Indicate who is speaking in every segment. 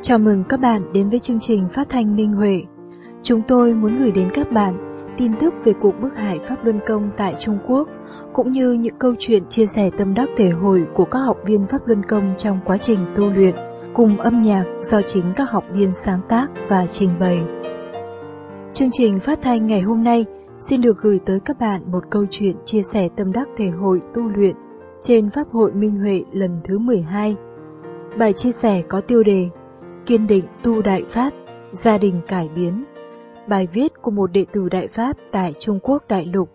Speaker 1: Chào mừng các bạn đến với chương trình phát thanh Minh Huệ. Chúng tôi muốn gửi đến các bạn tin tức về cuộc bức hải Pháp Luân Công tại Trung Quốc, cũng như những câu chuyện chia sẻ tâm đắc thể hội của các học viên Pháp Luân Công trong quá trình tu luyện, cùng âm nhạc do chính các học viên sáng tác và trình bày. Chương trình phát thanh ngày hôm nay xin được gửi tới các bạn một câu chuyện chia sẻ tâm đắc thể hội tu luyện trên Pháp hội Minh Huệ lần thứ 12. Bài chia sẻ có tiêu đề Kiên định tu Đại Pháp, gia đình cải biến. Bài viết của một đệ tử Đại Pháp tại Trung Quốc đại lục.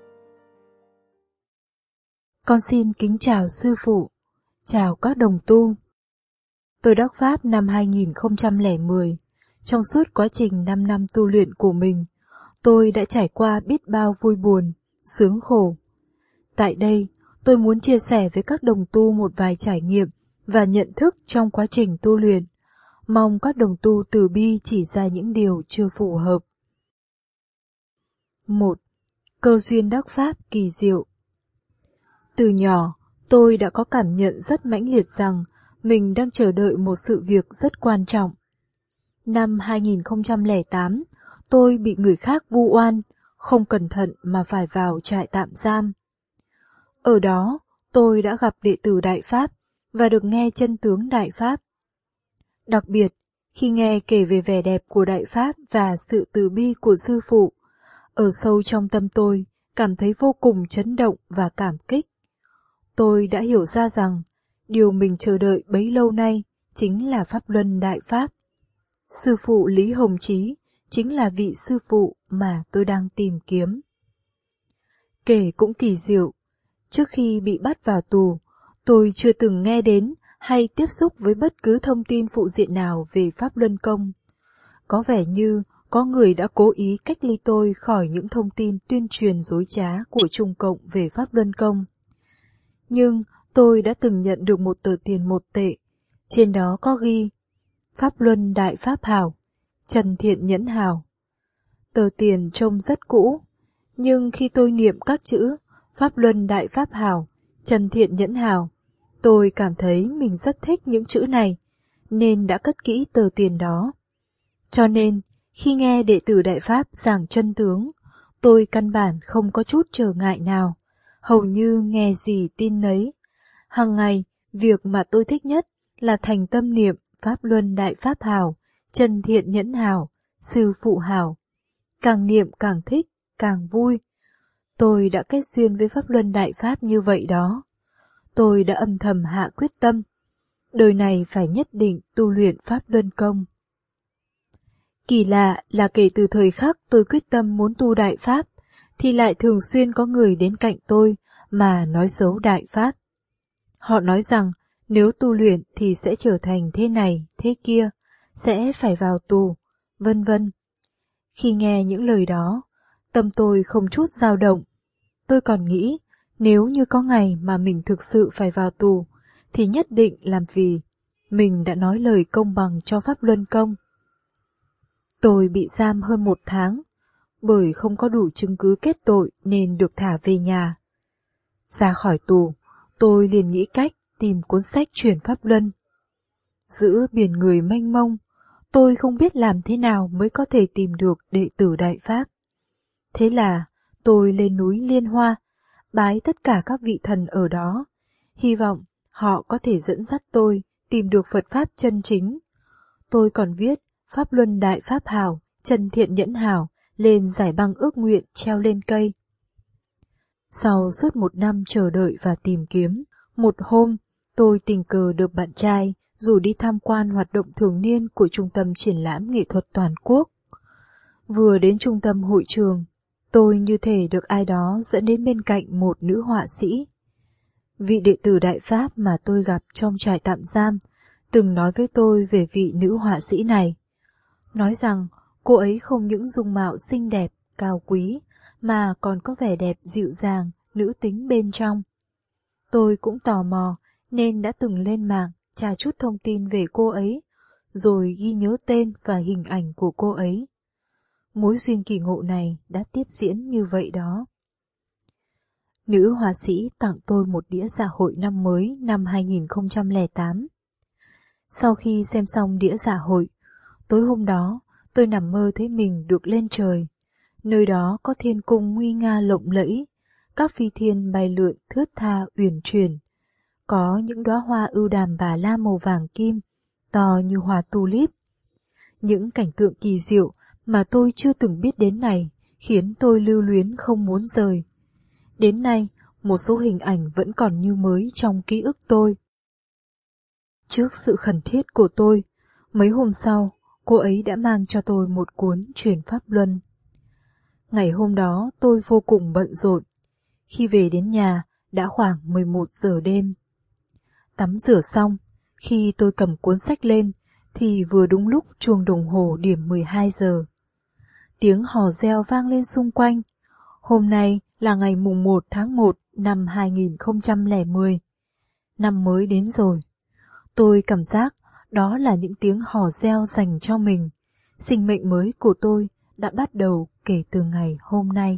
Speaker 1: Con xin kính chào sư phụ, chào các đồng tu. Tôi đắc Pháp năm 2010. Trong suốt quá trình 5 năm tu luyện của mình, tôi đã trải qua biết bao vui buồn, sướng khổ. Tại đây, tôi muốn chia sẻ với các đồng tu một vài trải nghiệm và nhận thức trong quá trình tu luyện. Mong các đồng tu từ bi chỉ ra những điều chưa phù hợp. 1. Cơ duyên đắc Pháp kỳ diệu. Từ nhỏ, tôi đã có cảm nhận rất mãnh liệt rằng mình đang chờ đợi một sự việc rất quan trọng. Năm 2008, tôi bị người khác vu oan, không cẩn thận mà phải vào trại tạm giam. Ở đó, tôi đã gặp đệ tử Đại Pháp và được nghe chân tướng Đại Pháp. Đặc biệt, khi nghe kể về vẻ đẹp của Đại Pháp và sự từ bi của sư phụ, ở sâu trong tâm tôi cảm thấy vô cùng chấn động và cảm kích. Tôi đã hiểu ra rằng, điều mình chờ đợi bấy lâu nay chính là Pháp Luân Đại Pháp. Sư phụ Lý Hồng Chí chính là vị sư phụ mà tôi đang tìm kiếm. Kể cũng kỳ diệu, trước khi bị bắt vào tù, tôi chưa từng nghe đến hay tiếp xúc với bất cứ thông tin phụ diện nào về Pháp Luân Công. Có vẻ như có người đã cố ý cách ly tôi khỏi những thông tin tuyên truyền dối trá của Trung Cộng về Pháp Luân Công. Nhưng tôi đã từng nhận được một tờ tiền 1 tệ, trên đó có ghi Pháp Luân Đại Pháp Hảo, Trần Thiện Nhẫn Hảo. Tờ tiền trông rất cũ, nhưng khi tôi niệm các chữ Pháp Luân Đại Pháp Hảo, Trần Thiện Nhẫn Hảo, tôi cảm thấy mình rất thích những chữ này, nên đã cất kỹ tờ tiền đó. Cho nên, khi nghe đệ tử Đại Pháp giảng chân tướng, tôi căn bản không có chút trở ngại nào, hầu như nghe gì tin nấy. Hằng ngày, việc mà tôi thích nhất là thành tâm niệm Pháp Luân Đại Pháp Hảo, Trần Thiện Nhẫn Hảo, Sư Phụ Hảo. Càng niệm càng thích, càng vui. Tôi đã kết duyên với Pháp Luân Đại Pháp như vậy đó. Tôi đã âm thầm hạ quyết tâm, đời này phải nhất định tu luyện Pháp Luân Công. Kỳ lạ là kể từ thời khắc tôi quyết tâm muốn tu Đại Pháp, thì lại thường xuyên có người đến cạnh tôi mà nói xấu Đại Pháp. Họ nói rằng nếu tu luyện thì sẽ trở thành thế này, thế kia, sẽ phải vào tù, vân vân. Khi nghe những lời đó, tâm tôi không chút dao động. Tôi còn nghĩ, nếu như có ngày mà mình thực sự phải vào tù, thì nhất định làm vì mình đã nói lời công bằng cho Pháp Luân Công. Tôi bị giam hơn 1 tháng, bởi không có đủ chứng cứ kết tội nên được thả về nhà. Ra khỏi tù, tôi liền nghĩ cách tìm cuốn sách chuyển Pháp Luân. Giữa biển người mênh mông, tôi không biết làm thế nào mới có thể tìm được đệ tử Đại Pháp. Thế là tôi lên núi Liên Hoa, bái tất cả các vị thần ở đó, hy vọng họ có thể dẫn dắt tôi tìm được Phật Pháp chân chính. Tôi còn viết Pháp Luân Đại Pháp Hảo, Trần Thiện Nhẫn Hảo lên giải băng ước nguyện treo lên cây. Sau suốt 1 năm chờ đợi và tìm kiếm, một hôm tôi tình cờ được bạn trai rủ đi tham quan hoạt động thường niên của Trung tâm Triển lãm Nghệ thuật Toàn quốc. Vừa đến trung tâm hội trường, tôi như thể được ai đó dẫn đến bên cạnh một nữ họa sĩ. Vị đệ tử Đại Pháp mà tôi gặp trong trại tạm giam từng nói với tôi về vị nữ họa sĩ này. Nói rằng cô ấy không những dung mạo xinh đẹp, cao quý, mà còn có vẻ đẹp dịu dàng, nữ tính bên trong. Tôi cũng tò mò nên đã từng lên mạng tra chút thông tin về cô ấy, rồi ghi nhớ tên và hình ảnh của cô ấy. Mối duyên kỳ ngộ này đã tiếp diễn như vậy đó. Nữ họa sĩ tặng tôi một đĩa dạ hội năm mới năm 2008. Sau khi xem xong đĩa dạ hội, tối hôm đó tôi nằm mơ thấy mình được lên trời. Nơi đó có thiên cung nguy nga lộng lẫy, các phi thiên bay lượn thướt tha uyển chuyển. Có những đóa hoa ưu đàm bà la màu vàng kim, to như hoa tulip. Những cảnh tượng kỳ diệu mà tôi chưa từng biết đến này khiến tôi lưu luyến không muốn rời. Đến nay, một số hình ảnh vẫn còn như mới trong ký ức tôi. Trước sự khẩn thiết của tôi, mấy hôm sau, cô ấy đã mang cho tôi một cuốn Chuyển Pháp Luân. Ngày hôm đó tôi vô cùng bận rộn. Khi về đến nhà, đã khoảng 11 giờ đêm. Tắm rửa xong, khi tôi cầm cuốn sách lên, thì vừa đúng lúc chuông đồng hồ điểm 12 giờ. Tiếng hò reo vang lên xung quanh. Hôm nay là ngày mùng 1 tháng 1 năm 2010. Năm mới đến rồi. Tôi cảm giác đó là những tiếng hò reo dành cho mình. Sinh mệnh mới của tôi đã bắt đầu kể từ ngày hôm nay.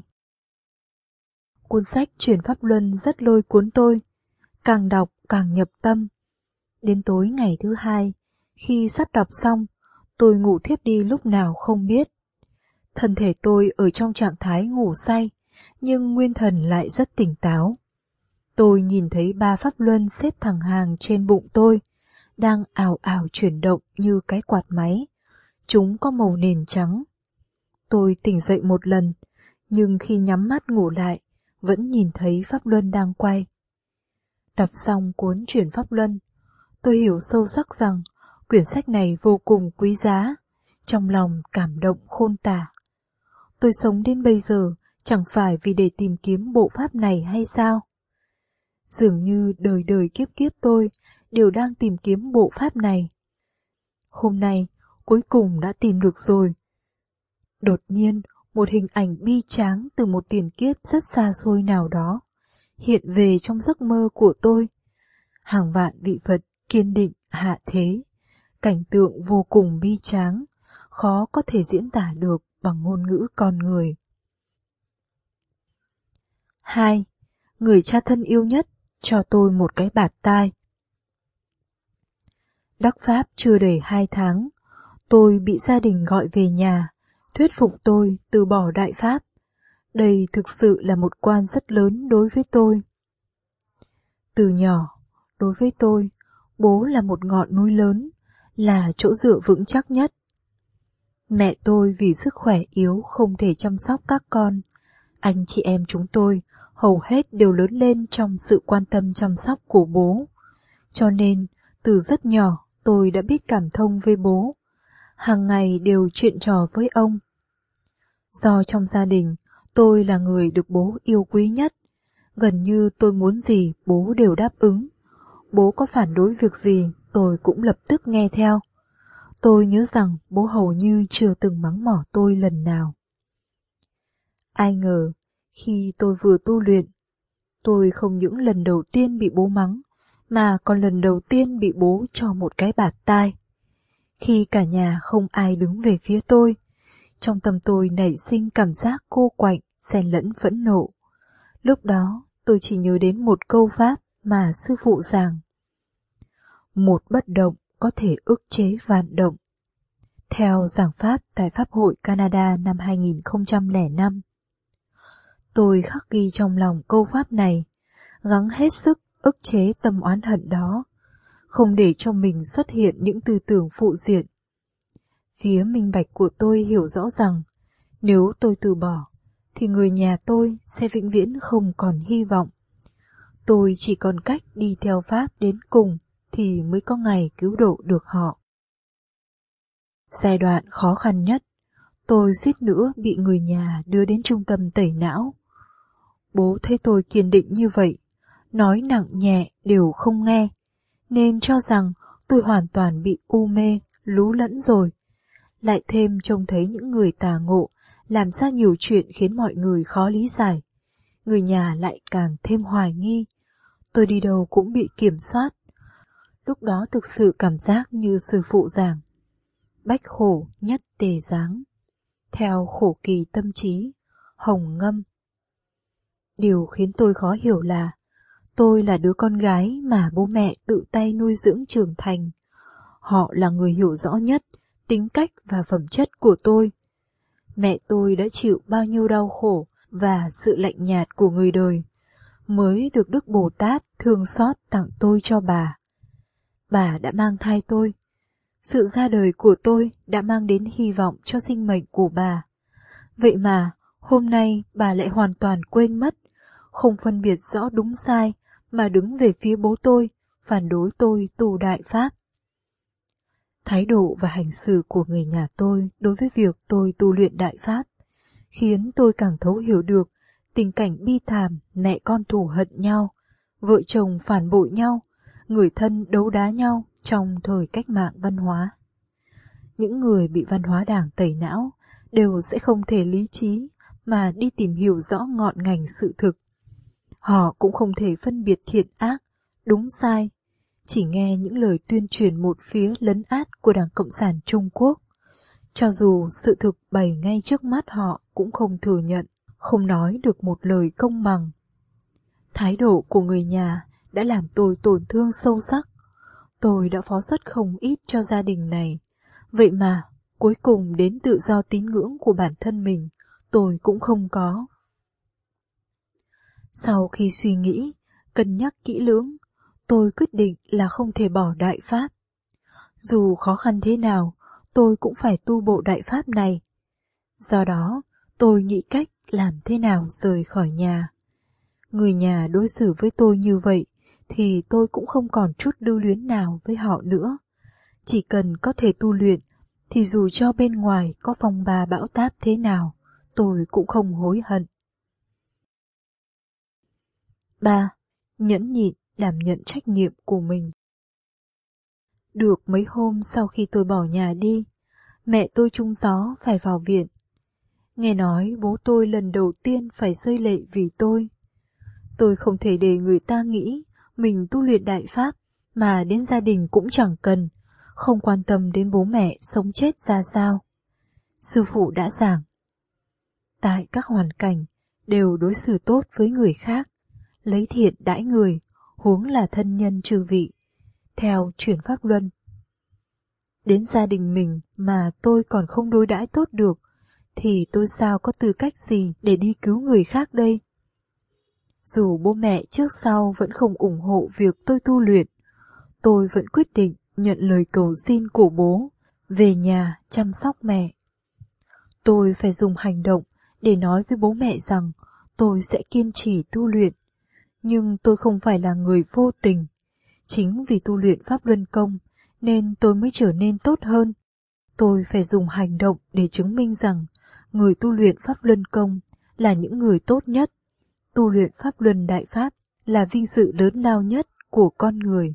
Speaker 1: Cuốn sách Chuyển Pháp Luân rất lôi cuốn tôi. Càng đọc càng nhập tâm. Đến tối ngày thứ hai, khi sắp đọc xong, tôi ngủ thiếp đi lúc nào không biết. Thân thể tôi ở trong trạng thái ngủ say, nhưng nguyên thần lại rất tỉnh táo. Tôi nhìn thấy 3 pháp luân xếp thẳng hàng trên bụng tôi, đang ào ào chuyển động như cái quạt máy. Chúng có màu nền trắng. Tôi tỉnh dậy một lần, nhưng khi nhắm mắt ngủ lại, vẫn nhìn thấy pháp luân đang quay. Đọc xong cuốn Chuyển Pháp Luân, tôi hiểu sâu sắc rằng quyển sách này vô cùng quý giá, trong lòng cảm động khôn tả. Tôi sống đến bây giờ chẳng phải vì để tìm kiếm bộ pháp này hay sao? Dường như đời đời kiếp kiếp tôi đều đang tìm kiếm bộ pháp này. Hôm nay, cuối cùng đã tìm được rồi. Đột nhiên, một hình ảnh bi tráng từ một tiền kiếp rất xa xôi nào đó hiện về trong giấc mơ của tôi. Hàng vạn vị Phật kiên định hạ thế, cảnh tượng vô cùng bi tráng, khó có thể diễn tả được bằng ngôn ngữ con người. 2. Người cha thân yêu nhất cho tôi một cái bạt tai. Đắc Pháp chưa đầy 2 tháng, tôi bị gia đình gọi về nhà, thuyết phục tôi từ bỏ Đại Pháp. Đây thực sự là một quan rất lớn đối với tôi. Từ nhỏ, đối với tôi, bố là một ngọn núi lớn, là chỗ dựa vững chắc nhất. Mẹ tôi vì sức khỏe yếu không thể chăm sóc các con. Anh chị em chúng tôi hầu hết đều lớn lên trong sự quan tâm chăm sóc của bố. Cho nên, từ rất nhỏ tôi đã biết cảm thông với bố. Hàng ngày đều chuyện trò với ông. Do trong gia đình, tôi là người được bố yêu quý nhất. Gần như tôi muốn gì bố đều đáp ứng. Bố có phản đối việc gì tôi cũng lập tức nghe theo. Tôi nhớ rằng bố hầu như chưa từng mắng mỏ tôi lần nào. Ai ngờ, khi tôi vừa tu luyện, tôi không những lần đầu tiên bị bố mắng, mà còn lần đầu tiên bị bố cho một cái bạt tai. Khi cả nhà không ai đứng về phía tôi, trong tâm tôi nảy sinh cảm giác cô quạnh, xen lẫn phẫn nộ. Lúc đó, tôi chỉ nhớ đến một câu pháp mà sư phụ giảng. Một bất động có thể ức chế vạn động. Theo giảng pháp tại Pháp hội Canada năm 2005. Tôi khắc ghi trong lòng câu pháp này, gắng hết sức ức chế tâm oán hận đó, không để cho mình xuất hiện những tư tưởng phụ diện. Phía minh bạch của tôi hiểu rõ rằng, nếu tôi từ bỏ, thì người nhà tôi sẽ vĩnh viễn không còn hy vọng. Tôi chỉ còn cách đi theo Pháp đến cùng thì mới có ngày cứu độ được họ. Giai đoạn khó khăn nhất, tôi suýt nữa bị người nhà đưa đến trung tâm tẩy não. Bố thấy tôi kiên định như vậy, nói nặng nhẹ đều không nghe, nên cho rằng tôi hoàn toàn bị u mê, lú lẫn rồi. Lại thêm trông thấy những người tà ngộ làm ra nhiều chuyện khiến mọi người khó lý giải. Người nhà lại càng thêm hoài nghi. Tôi đi đâu cũng bị kiểm soát. Lúc đó thực sự cảm giác như sư phụ giảng. Bách khổ nhất tề giáng. Theo khổ kỳ tâm trí, Hồng Ngâm. Điều khiến tôi khó hiểu là tôi là đứa con gái mà bố mẹ tự tay nuôi dưỡng trưởng thành. Họ là người hiểu rõ nhất tính cách và phẩm chất của tôi. Mẹ tôi đã chịu bao nhiêu đau khổ và sự lạnh nhạt của người đời, mới được Đức Bồ Tát thương xót tặng tôi cho bà. Bà đã mang thai tôi. Sự ra đời của tôi đã mang đến hy vọng cho sinh mệnh của bà. Vậy mà, hôm nay bà lại hoàn toàn quên mất, không phân biệt rõ đúng sai mà đứng về phía bố tôi, phản đối tôi tu Đại Pháp. Thái độ và hành xử của người nhà tôi đối với việc tôi tu luyện Đại Pháp khiến tôi càng thấu hiểu được tình cảnh bi thảm mẹ con thù hận nhau, vợ chồng phản bội nhau, người thân đấu đá nhau trong thời cách mạng văn hóa. Những người bị văn hóa Đảng tẩy não đều sẽ không thể lý trí mà đi tìm hiểu rõ ngọn ngành sự thực. Họ cũng không thể phân biệt thiện ác, đúng sai, chỉ nghe những lời tuyên truyền một phía lấn át của Đảng Cộng sản Trung Quốc. Cho dù sự thực bày ngay trước mắt họ cũng không thừa nhận, không nói được một lời công bằng. Thái độ của người nhà đã làm tôi tổn thương sâu sắc. Tôi đã phó xuất không ít cho gia đình này. Vậy mà, cuối cùng đến tự do tín ngưỡng của bản thân mình, tôi cũng không có. Sau khi suy nghĩ, cân nhắc kỹ lưỡng, tôi quyết định là không thể bỏ Đại Pháp. Dù khó khăn thế nào, tôi cũng phải tu bộ Đại Pháp này. Do đó, tôi nghĩ cách làm thế nào rời khỏi nhà. Người nhà đối xử với tôi như vậy, thì tôi cũng không còn chút lưu luyến nào với họ nữa. Chỉ cần có thể tu luyện, thì dù cho bên ngoài có phong ba bão táp thế nào, tôi cũng không hối hận. 3. Nhẫn nhịn đảm nhận trách nhiệm của mình. Được mấy hôm sau khi tôi bỏ nhà đi, mẹ tôi trúng gió phải vào viện. Nghe nói bố tôi lần đầu tiên phải rơi lệ vì tôi. Tôi không thể để người ta nghĩ mình tu luyện Đại Pháp mà đến gia đình cũng chẳng cần, không quan tâm đến bố mẹ sống chết ra sao. Sư phụ đã giảng, tại các hoàn cảnh đều đối xử tốt với người khác, lấy thiện đãi người, huống là thân nhân chư vị, theo chuyển pháp luân. Đến gia đình mình mà tôi còn không đối đãi tốt được, thì tôi sao có tư cách gì để đi cứu người khác đây? Dù bố mẹ trước sau vẫn không ủng hộ việc tôi tu luyện, tôi vẫn quyết định nhận lời cầu xin của bố, về nhà chăm sóc mẹ. Tôi phải dùng hành động để nói với bố mẹ rằng tôi sẽ kiên trì tu luyện, nhưng tôi không phải là người vô tình. Chính vì tu luyện Pháp Luân Công nên tôi mới trở nên tốt hơn. Tôi phải dùng hành động để chứng minh rằng người tu luyện Pháp Luân Công là những người tốt nhất. Tu luyện Pháp Luân Đại Pháp là vinh dự lớn lao nhất của con người.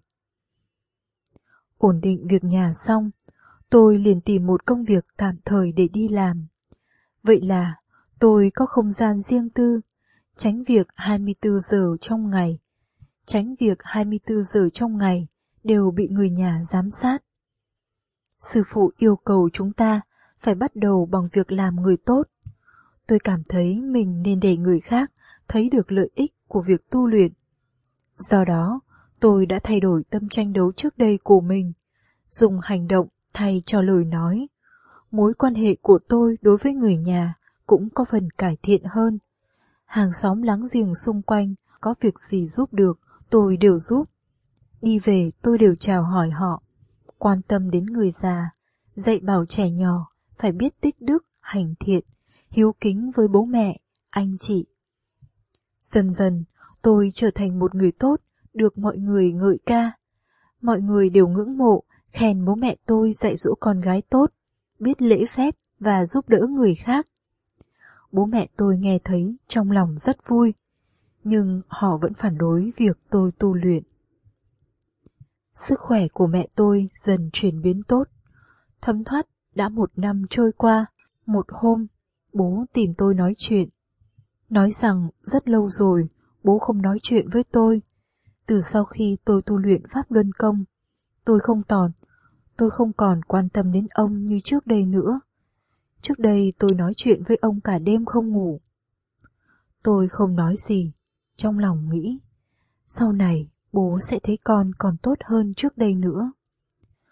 Speaker 1: Ổn định việc nhà xong, tôi liền tìm một công việc tạm thời để đi làm. Vậy là tôi có không gian riêng tư, tránh việc 24 giờ trong ngày. Tránh việc 24 giờ trong ngày đều bị người nhà giám sát. Sư phụ yêu cầu chúng ta phải bắt đầu bằng việc làm người tốt. Tôi cảm thấy mình nên để người khác thấy được lợi ích của việc tu luyện. Do đó, tôi đã thay đổi tâm tranh đấu trước đây của mình, dùng hành động thay cho lời nói. Mối quan hệ của tôi đối với người nhà cũng có phần cải thiện hơn. Hàng xóm láng giềng xung quanh có việc gì giúp được, tôi đều giúp. Đi về tôi đều chào hỏi họ, quan tâm đến người già, dạy bảo trẻ nhỏ phải biết tích đức, hành thiện, hiếu kính với bố mẹ, anh chị. Dần dần, tôi trở thành một người tốt, được mọi người ngợi ca. Mọi người đều ngưỡng mộ, khen bố mẹ tôi dạy dỗ con gái tốt, biết lễ phép và giúp đỡ người khác. Bố mẹ tôi nghe thấy trong lòng rất vui, nhưng họ vẫn phản đối việc tôi tu luyện. Sức khỏe của mẹ tôi dần chuyển biến tốt. Thấm thoát đã 1 năm trôi qua, một hôm, bố tìm tôi nói chuyện. Nói rằng rất lâu rồi, bố không nói chuyện với tôi. Từ sau khi tôi tu luyện Pháp Luân Công, tôi không còn quan tâm đến ông như trước đây nữa. Trước đây tôi nói chuyện với ông cả đêm không ngủ. Tôi không nói gì, trong lòng nghĩ, sau này bố sẽ thấy con còn tốt hơn trước đây nữa.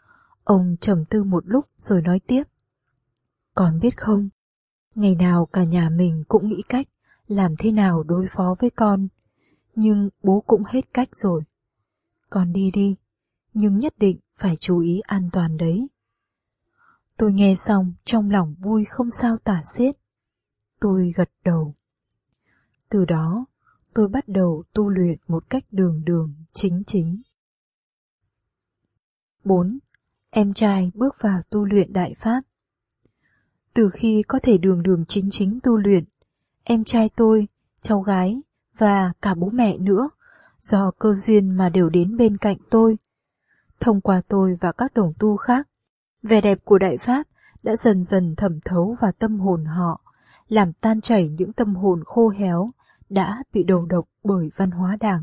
Speaker 1: Ông trầm tư một lúc rồi nói tiếp. Con biết không, ngày nào cả nhà mình cũng nghĩ cách làm thế nào đối phó với con, nhưng bố cũng hết cách rồi. Con đi đi, nhưng nhất định phải chú ý an toàn đấy. Tôi nghe xong trong lòng vui không sao tả xiết. Tôi gật đầu. Từ đó, tôi bắt đầu tu luyện một cách đường đường, chính chính. 4. Em trai bước vào tu luyện Đại Pháp. Từ khi có thể đường đường chính chính tu luyện, em trai tôi, cháu gái và cả bố mẹ nữa, do cơ duyên mà đều đến bên cạnh tôi. Thông qua tôi và các đồng tu khác, vẻ đẹp của Đại Pháp đã dần dần thẩm thấu vào tâm hồn họ, làm tan chảy những tâm hồn khô héo đã bị đầu độc bởi văn hóa Đảng.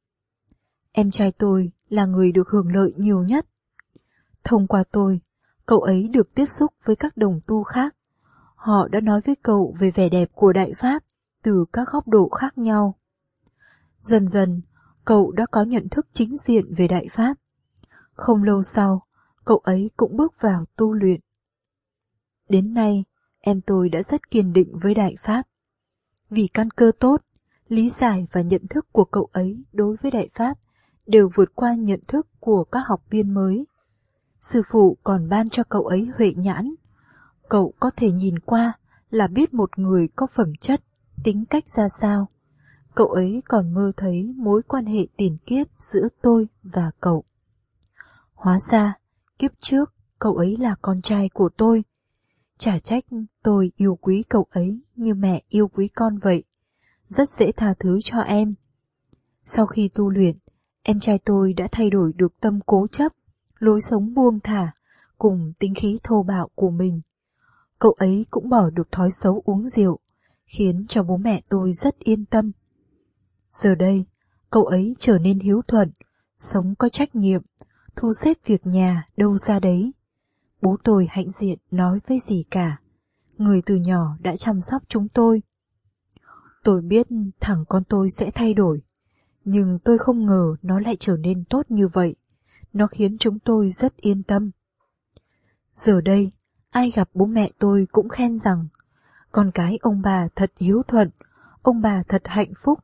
Speaker 1: Em trai tôi là người được hưởng lợi nhiều nhất. Thông qua tôi, cậu ấy được tiếp xúc với các đồng tu khác. Họ đã nói với cậu về vẻ đẹp của Đại Pháp từ các góc độ khác nhau. Dần dần, cậu đã có nhận thức chính diện về Đại Pháp. Không lâu sau, cậu ấy cũng bước vào tu luyện. Đến nay, em tôi đã rất kiên định với Đại Pháp. Vì căn cơ tốt, lý giải và nhận thức của cậu ấy đối với Đại Pháp đều vượt qua nhận thức của các học viên mới. Sư phụ còn ban cho cậu ấy huệ nhãn. Cậu có thể nhìn qua là biết một người có phẩm chất, tính cách ra sao. Cậu ấy còn mơ thấy mối quan hệ tiền kiếp giữa tôi và cậu. Hóa ra, kiếp trước cậu ấy là con trai của tôi. Chả trách tôi yêu quý cậu ấy như mẹ yêu quý con vậy. Rất dễ tha thứ cho em. Sau khi tu luyện, em trai tôi đã thay đổi được tâm cố chấp, lối sống buông thả, cùng tính khí thô bạo của mình. Cậu ấy cũng bỏ được thói xấu uống rượu, khiến cho bố mẹ tôi rất yên tâm. Giờ đây, cậu ấy trở nên hiếu thuận, sống có trách nhiệm, thu xếp việc nhà đâu ra đấy. Bố tôi hãnh diện nói với dì cả, người từ nhỏ đã chăm sóc chúng tôi. Tôi biết thằng con tôi sẽ thay đổi, nhưng tôi không ngờ nó lại trở nên tốt như vậy. Nó khiến chúng tôi rất yên tâm. Giờ đây, ai gặp bố mẹ tôi cũng khen rằng con cái ông bà thật hiếu thuận, ông bà thật hạnh phúc.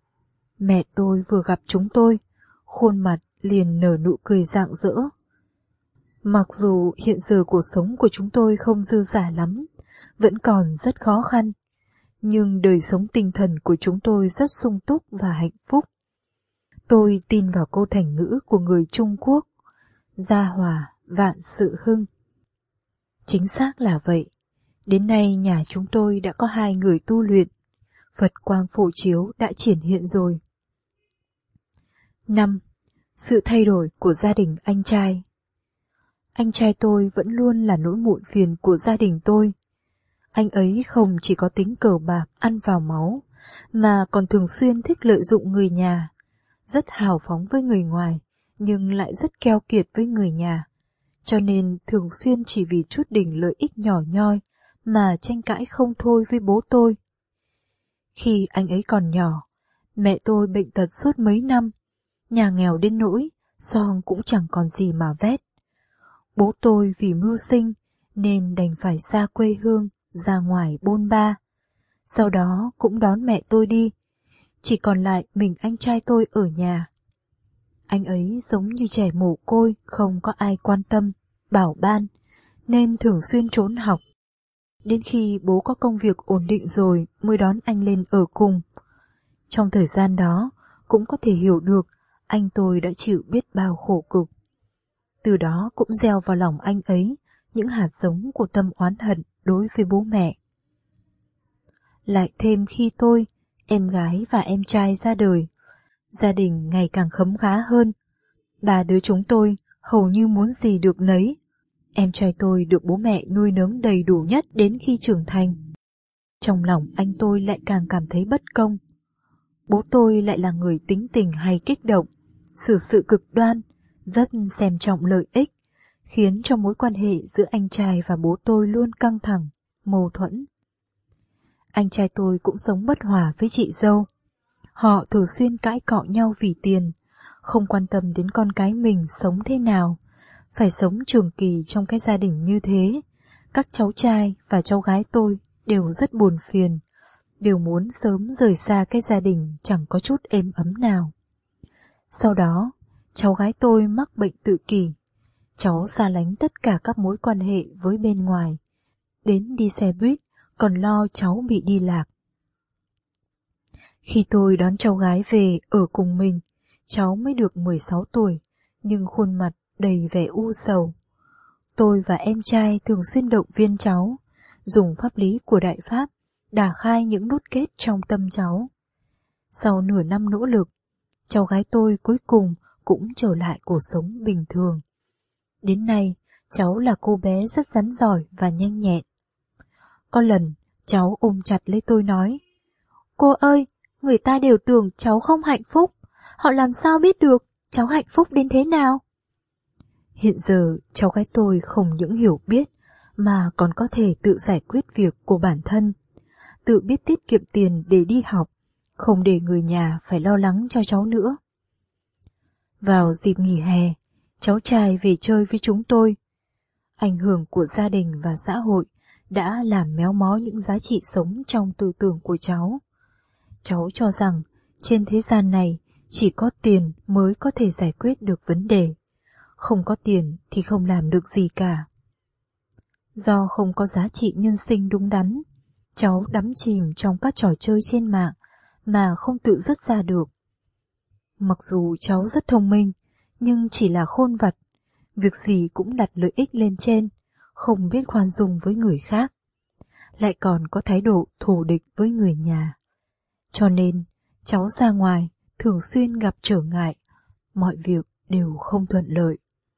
Speaker 1: Mẹ tôi vừa gặp chúng tôi, khuôn mặt liền nở nụ cười rạng rỡ. Mặc dù hiện giờ cuộc sống của chúng tôi không dư dả lắm, vẫn còn rất khó khăn, nhưng đời sống tinh thần của chúng tôi rất sung túc và hạnh phúc. Tôi tin vào câu thành ngữ của người Trung Quốc, gia hòa, vạn sự hưng. Chính xác là vậy. Đến nay nhà chúng tôi đã có 2 người tu luyện. Phật quang phổ chiếu đã triển hiện rồi. 5. Sự thay đổi của gia đình anh trai. Anh trai tôi vẫn luôn là nỗi muộn phiền của gia đình tôi. Anh ấy không chỉ có tính cờ bạc ăn vào máu, mà còn thường xuyên thích lợi dụng người nhà, rất hào phóng với người ngoài, nhưng lại rất keo kiệt với người nhà. Cho nên thường xuyên chỉ vì chút đỉnh lợi ích nhỏ nhoi mà tranh cãi không thôi với bố tôi. Khi anh ấy còn nhỏ, mẹ tôi bệnh tật suốt mấy năm, nhà nghèo đến nỗi son cũng chẳng còn gì mà vét. Bố tôi vì mưu sinh nên đành phải xa quê hương, ra ngoài bôn ba. Sau đó cũng đón mẹ tôi đi, chỉ còn lại mình anh trai tôi ở nhà. Anh ấy giống như trẻ mồ côi, không có ai quan tâm, bảo ban, nên thường xuyên trốn học. Đến khi bố có công việc ổn định rồi mới đón anh lên ở cùng. Trong thời gian đó, cũng có thể hiểu được anh tôi đã chịu biết bao khổ cực. Từ đó cũng gieo vào lòng anh ấy những hạt giống của tâm oán hận đối với bố mẹ. Lại thêm khi tôi, em gái và em trai ra đời, gia đình ngày càng khấm khá hơn. 3 đứa chúng tôi hầu như muốn gì được nấy. Em trai tôi được bố mẹ nuôi nấng đầy đủ nhất đến khi trưởng thành. Trong lòng anh tôi lại càng cảm thấy bất công. Bố tôi lại là người tính tình hay kích động, xử sự cực đoan, rất xem trọng lợi ích, khiến cho mối quan hệ giữa anh trai và bố tôi luôn căng thẳng, mâu thuẫn. Anh trai tôi cũng sống bất hòa với chị dâu. Họ thường xuyên cãi cọ nhau vì tiền, không quan tâm đến con cái mình sống thế nào, phải sống trường kỳ trong cái gia đình như thế. Các cháu trai và cháu gái tôi đều rất buồn phiền, đều muốn sớm rời xa cái gia đình chẳng có chút êm ấm nào. Sau đó, cháu gái tôi mắc bệnh tự kỷ. Cháu xa lánh tất cả các mối quan hệ với bên ngoài. Đến đi xe buýt, còn lo cháu bị đi lạc. Khi tôi đón cháu gái về ở cùng mình, cháu mới được 16 tuổi, nhưng khuôn mặt đầy vẻ u sầu. Tôi và em trai thường xuyên động viên cháu, dùng pháp lý của Đại Pháp đả khai những nút kết trong tâm cháu. Sau nửa năm nỗ lực, cháu gái tôi cuối cùng cũng trở lại cuộc sống bình thường. Đến nay, cháu là cô bé rất rắn giỏi và nhanh nhẹn. Có lần, cháu ôm chặt lấy tôi nói, cô ơi, người ta đều tưởng cháu không hạnh phúc, họ làm sao biết được cháu hạnh phúc đến thế nào? Hiện giờ, cháu gái tôi không những hiểu biết, mà còn có thể tự giải quyết việc của bản thân, tự biết tiết kiệm tiền để đi học, không để người nhà phải lo lắng cho cháu nữa. Vào dịp nghỉ hè, cháu trai về chơi với chúng tôi. Ảnh hưởng của gia đình và xã hội đã làm méo mó những giá trị sống trong tư tưởng của cháu. Cháu cho rằng trên thế gian này chỉ có tiền mới có thể giải quyết được vấn đề. Không có tiền thì không làm được gì cả. Do không có giá trị nhân sinh đúng đắn, cháu đắm chìm trong các trò chơi trên mạng mà không tự dứt ra được. Mặc dù cháu rất thông minh, nhưng chỉ là khôn vặt, việc gì cũng đặt lợi ích lên trên, không biết khoan dung với người khác, lại còn có thái độ thù địch với người nhà. Cho nên, cháu ra ngoài thường xuyên gặp trở ngại, mọi việc đều không thuận lợi.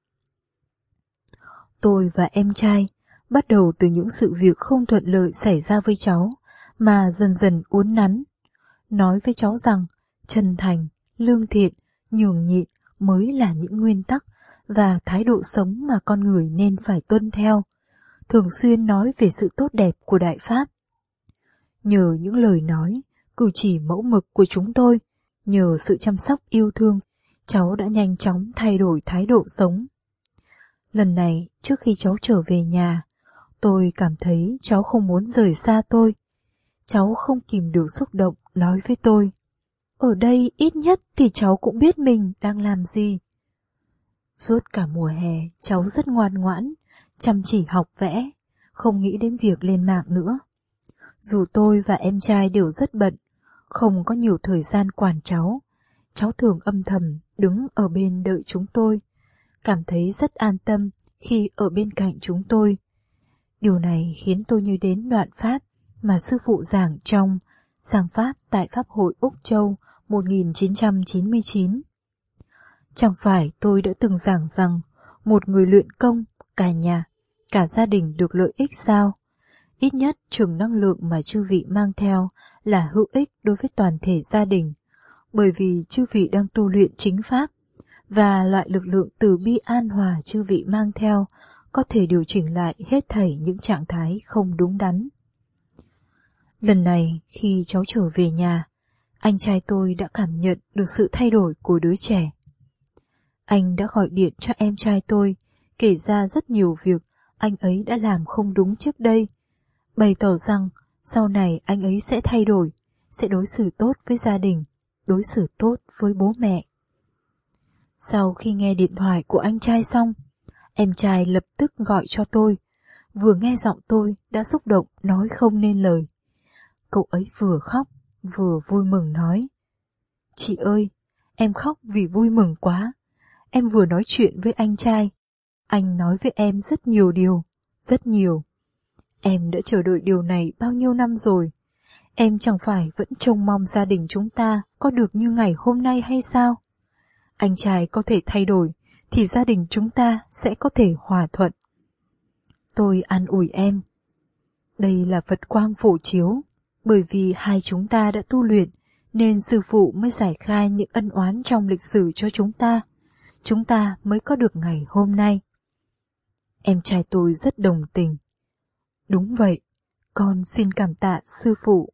Speaker 1: Tôi và em trai bắt đầu từ những sự việc không thuận lợi xảy ra với cháu mà dần dần uốn nắn, nói với cháu rằng chân thành, lương thiện, nhường nhịn mới là những nguyên tắc và thái độ sống mà con người nên phải tuân theo, thường xuyên nói về sự tốt đẹp của Đại Pháp. Nhờ những lời nói, cử chỉ mẫu mực của chúng tôi, nhờ sự chăm sóc yêu thương, cháu đã nhanh chóng thay đổi thái độ sống. Lần này, trước khi cháu trở về nhà, tôi cảm thấy cháu không muốn rời xa tôi. Cháu không kìm được xúc động nói với tôi, ở đây ít nhất thì cháu cũng biết mình đang làm gì. Suốt cả mùa hè, cháu rất ngoan ngoãn, chăm chỉ học vẽ, không nghĩ đến việc lên mạng nữa. Dù tôi và em trai đều rất bận, không có nhiều thời gian quản cháu thường âm thầm đứng ở bên đợi chúng tôi, cảm thấy rất an tâm khi ở bên cạnh chúng tôi. Điều này khiến tôi nhớ đến đoạn Pháp mà sư phụ giảng trong Giảng Pháp tại Pháp hội Úc Châu 1999. Chẳng phải tôi đã từng giảng rằng một người luyện công, cả nhà, cả gia đình được lợi ích sao? Ít nhất chừng năng lượng mà chư vị mang theo là hữu ích đối với toàn thể gia đình, bởi vì chư vị đang tu luyện chính Pháp, và loại lực lượng từ bi an hòa chư vị mang theo có thể điều chỉnh lại hết thảy những trạng thái không đúng đắn. Lần này khi cháu trở về nhà, anh trai tôi đã cảm nhận được sự thay đổi của đứa trẻ. Anh đã gọi điện cho em trai tôi, kể ra rất nhiều việc anh ấy đã làm không đúng trước đây, bày tỏ rằng sau này anh ấy sẽ thay đổi, sẽ đối xử tốt với gia đình, đối xử tốt với bố mẹ. Sau khi nghe điện thoại của anh trai xong, em trai lập tức gọi cho tôi, vừa nghe giọng tôi đã xúc động nói không nên lời. Cậu ấy vừa khóc, vừa vui mừng nói, chị ơi, em khóc vì vui mừng quá. Em vừa nói chuyện với anh trai, anh nói với em rất nhiều điều, rất nhiều. Em đã chờ đợi điều này bao nhiêu năm rồi. Em chẳng phải vẫn trông mong gia đình chúng ta có được như ngày hôm nay hay sao? Anh trai có thể thay đổi, thì gia đình chúng ta sẽ có thể hòa thuận. Tôi an ủi em. Đây là Phật quang phổ chiếu, bởi vì hai chúng ta đã tu luyện, nên sư phụ mới giải khai những ân oán trong lịch sử cho chúng ta mới có được ngày hôm nay. Em trai tôi rất đồng tình. Đúng vậy, con xin cảm tạ sư phụ.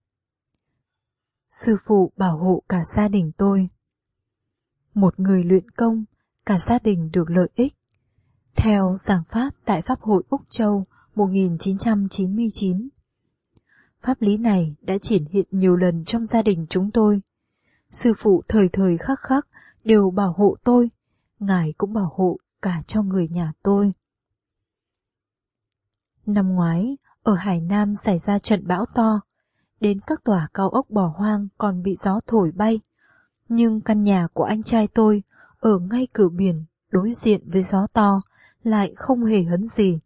Speaker 1: Sư phụ bảo hộ cả gia đình tôi. Một người luyện công, cả gia đình được lợi ích. theo giảng pháp tại Pháp hội Úc Châu 1999. Pháp lý này đã triển hiện nhiều lần trong gia đình chúng tôi. Sư phụ thời thời khắc khắc đều bảo hộ tôi, Ngài cũng bảo hộ cả cho người nhà tôi. Năm ngoái, ở Hải Nam xảy ra trận bão to, đến các tòa cao ốc bỏ hoang còn bị gió thổi bay, nhưng căn nhà của anh trai tôi ở ngay cửa biển đối diện với gió to lại không hề hấn gì.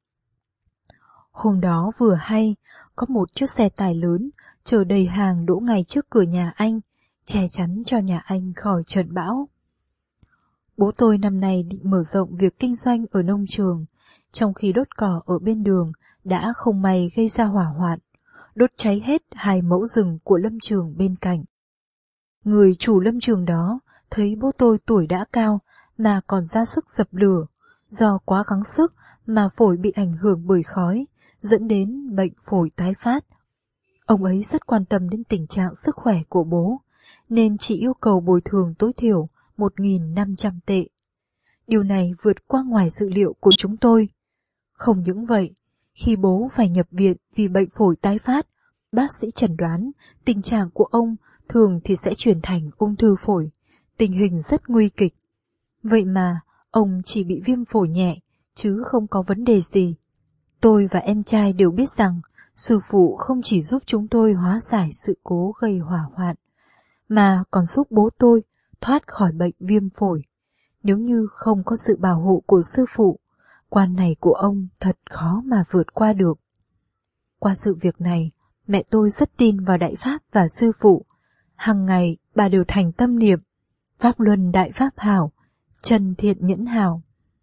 Speaker 1: Hôm đó vừa hay, có một chiếc xe tải lớn chở đầy hàng đỗ ngay trước cửa nhà anh, che chắn cho nhà anh khỏi trận bão. Bố tôi năm nay định mở rộng việc kinh doanh ở nông trường, trong khi đốt cỏ ở bên đường đã không may gây ra hỏa hoạn, đốt cháy hết 2 mẫu rừng của lâm trường bên cạnh. Người chủ lâm trường đó thấy bố tôi tuổi đã cao mà còn ra sức dập lửa, do quá gắng sức mà phổi bị ảnh hưởng bởi khói, dẫn đến bệnh phổi tái phát. Ông ấy rất quan tâm đến tình trạng sức khỏe của bố, nên chỉ yêu cầu bồi thường tối thiểu 1.500 tệ. Điều này vượt qua ngoài dự liệu của chúng tôi. Không những vậy, khi bố phải nhập viện vì bệnh phổi tái phát, bác sĩ chẩn đoán tình trạng của ông thường thì sẽ chuyển thành ung thư phổi, tình hình rất nguy kịch. Vậy mà, ông chỉ bị viêm phổi nhẹ, chứ không có vấn đề gì. Tôi và em trai đều biết rằng sư phụ không chỉ giúp chúng tôi hóa giải sự cố gây hỏa hoạn, mà còn giúp bố tôi thoát khỏi bệnh viêm phổi. Nếu như không có sự bảo hộ của sư phụ, quan này của ông thật khó mà vượt qua được. Qua sự việc này, mẹ tôi rất tin vào Đại Pháp và sư phụ. Hằng ngày bà đều thành tâm niệm Pháp Luân Đại Pháp Hảo, Chân Thiện Nhẫn Hảo.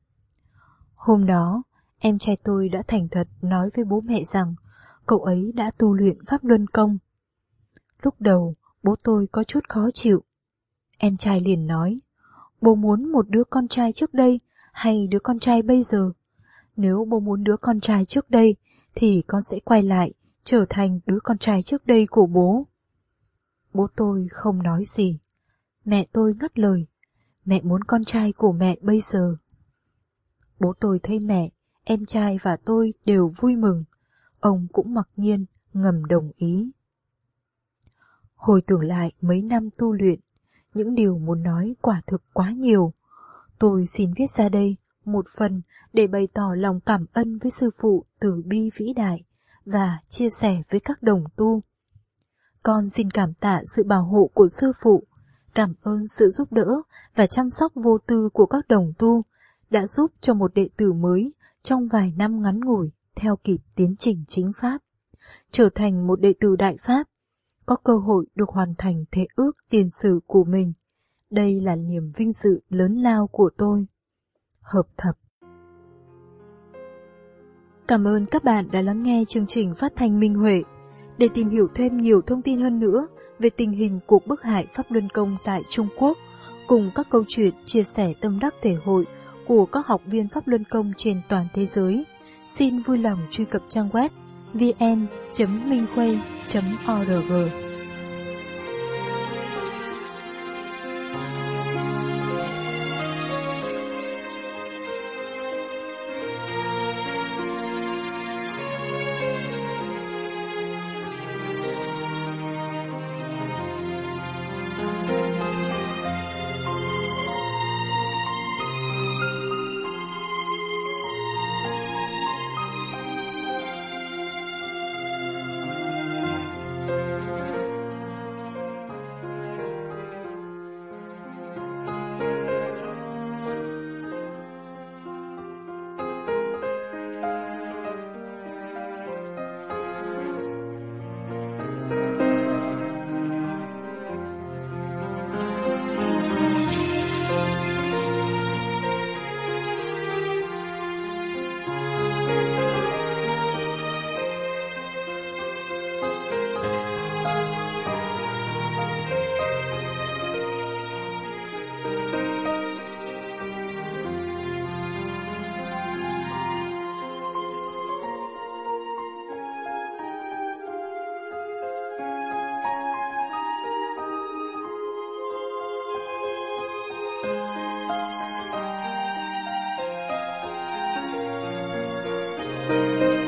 Speaker 1: Hôm đó, em trai tôi đã thành thật nói với bố mẹ rằng cậu ấy đã tu luyện Pháp Luân Công. Lúc đầu, bố tôi có chút khó chịu. Em trai liền nói, bố muốn một đứa con trai trước đây hay đứa con trai bây giờ? Nếu bố muốn đứa con trai trước đây, thì con sẽ quay lại, trở thành đứa con trai trước đây của bố. Bố tôi không nói gì. Mẹ tôi ngắt lời, mẹ muốn con trai của mẹ bây giờ. Bố tôi thấy mẹ, em trai và tôi đều vui mừng. Ông cũng mặc nhiên ngầm đồng ý. Hồi tưởng lại mấy năm tu luyện, những điều muốn nói quả thực quá nhiều. Tôi xin viết ra đây một phần để bày tỏ lòng cảm ân với sư phụ từ bi vĩ đại và chia sẻ với các đồng tu. Con xin cảm tạ sự bảo hộ của sư phụ, cảm ơn sự giúp đỡ và chăm sóc vô tư của các đồng tu đã giúp cho một đệ tử mới trong vài năm ngắn ngủi theo kịp tiến trình chính pháp, trở thành một đệ tử Đại Pháp, có cơ hội được hoàn thành thế ước tiền sử của mình. Đây là niềm vinh dự lớn lao của tôi. Hợp thập. Cảm ơn các bạn đã lắng nghe chương trình phát thanh Minh Huệ. Để tìm hiểu thêm nhiều thông tin hơn nữa về tình hình cuộc bức hại Pháp Luân Công tại Trung Quốc, cùng các câu chuyện chia sẻ tâm đắc thể hội của các học viên Pháp Luân Công trên toàn thế giới, xin vui lòng truy cập trang web vn.minhuê.org. Thank you.